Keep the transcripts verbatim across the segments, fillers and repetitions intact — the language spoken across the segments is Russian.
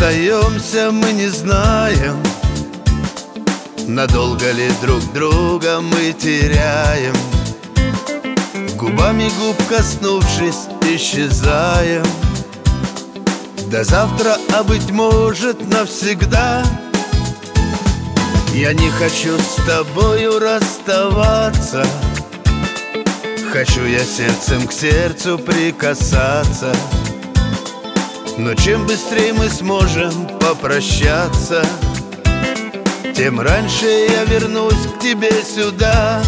расстаемся, мы не знаем, надолго ли друг друга мы теряем. Губами губ коснувшись, исчезаем. До завтра, а быть может навсегда. Я не хочу с тобою расставаться. Хочу я сердцем к сердцу прикасаться. Но чем быстрее мы сможем попрощаться, тем раньше я вернусь к тебе сюда.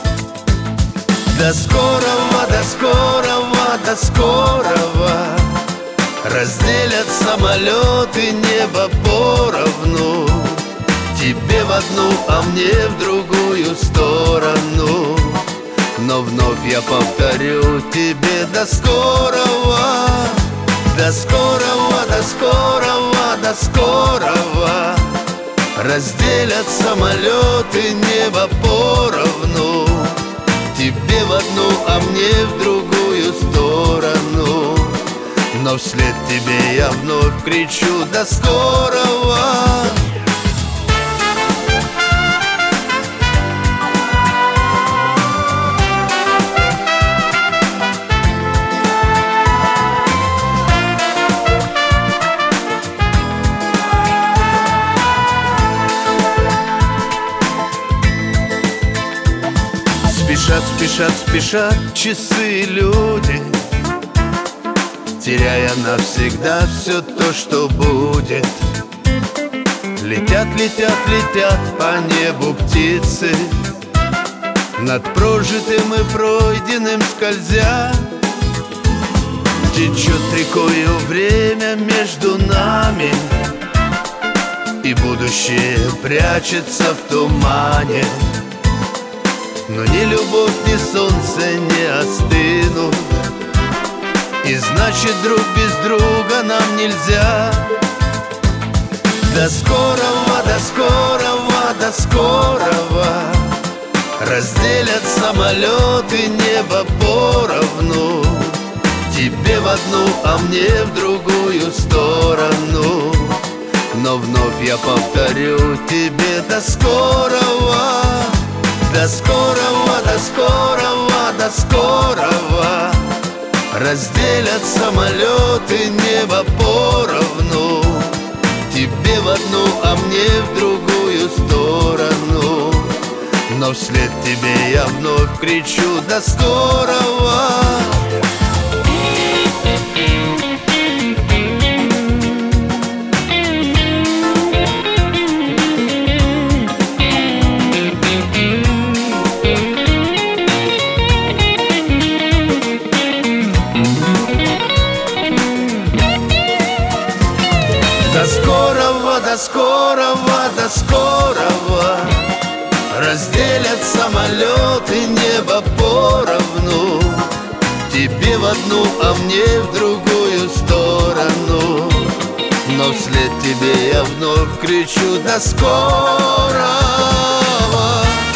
До скорого, до скорого, до скорого разделят самолеты небо поровну. Тебе в одну, а мне в другую сторону. Но вновь я повторю тебе: до скорого, до скорого, до скорого, до скорого разделят самолеты небо поровну. Тебе в одну, а мне в другую сторону. Но вслед тебе я вновь кричу: до скорого. Спешат, спешат, спешат часы и люди, теряя навсегда все то, что будет. Летят, летят, летят по небу птицы, над прожитым и пройденным скользя. Течет рекою время между нами, и будущее прячется в тумане. Но ни любовь, ни солнце не остынут, и значит, друг без друга нам нельзя. До скорого, до скорого, до скорого разделят самолеты небо поровну. Тебе в одну, а мне в другую сторону. Но вновь я повторю тебе: до скорого. До скорого, до скорого, до скорого разделят самолеты небо поровну. Тебе в одну, а мне в другую сторону. Но вслед тебе я вновь кричу: до скорого. До скорого, до скорого, до скорого разделят самолеты небо поровну. Тебе в одну, а мне в другую сторону. Но вслед тебе я вновь кричу: до скорого.